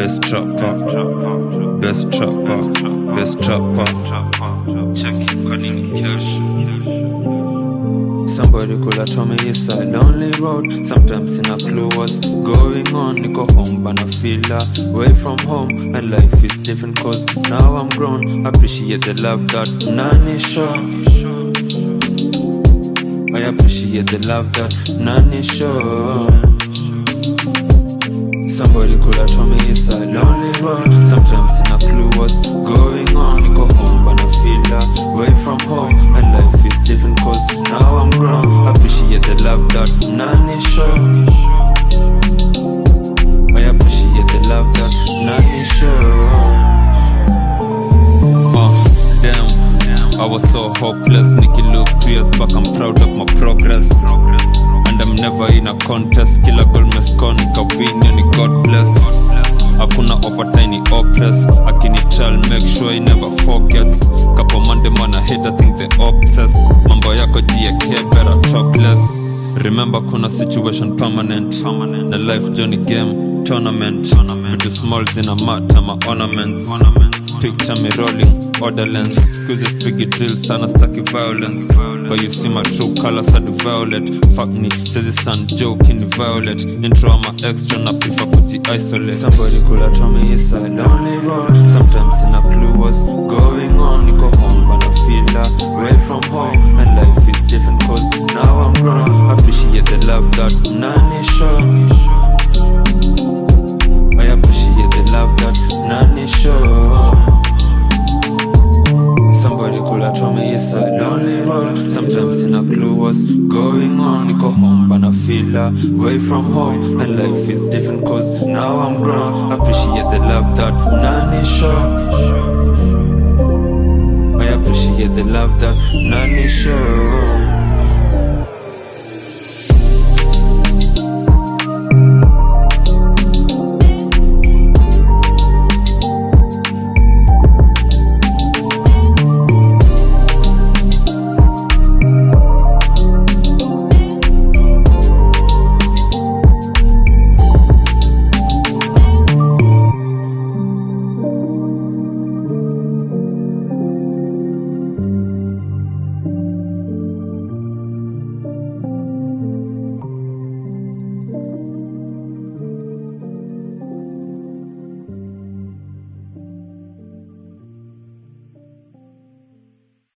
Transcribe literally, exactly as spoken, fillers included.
Best trapper, best trapper, best trapper. Check it, calling cash. Somebody could have told me it's a lonely road. Sometimes in a clue what's going on. Niko home but I feel away from home. And life is different cause now I'm grown. Appreciate the love that none is shown. I appreciate the love that none is shown. Somebody could have told me it's a lonely road. Sometimes in a clue what's going on. Niko home but I feel away from home. And life is different cause now I'm grown. Appreciate the love that none is shown. I appreciate the love that none is shown. Uh, damn, I was so hopeless. Nicky look, two years back, I'm proud of my progress. And I'm never in a contest. Kila goal meskoni kawini, God bless. Hakuna opatini oppress. Akinichal make sure he never forgets. Kapo mande man I hate, I think they obsessed. Mambo yako G A K, better talk less. Remember kuna situation permanent. The life journey game, tournament. Vitu smalls in a mat, my ornaments. Picture me rolling, order lens. Excuses biggie drill, sana staki violence. But you see my true colors are the violet. Fuck me, says it stand joke in the violet. Intro I'm a extra, na prefer kuti isolate. Somebody could have told me it's a lonely road. Sometimes in a clue what's going on. Niko home but I feel away from home. And life is different cause now I'm grown. Appreciate the love that none is shown. I appreciate the love that none is shown. Somebody could have told me it's a lonely road. Sometimes in a clue what's going on. Niko home but I feel away from home. And life is different cause now I'm grown. Appreciate the love that none is shown. I appreciate the love that none is shown.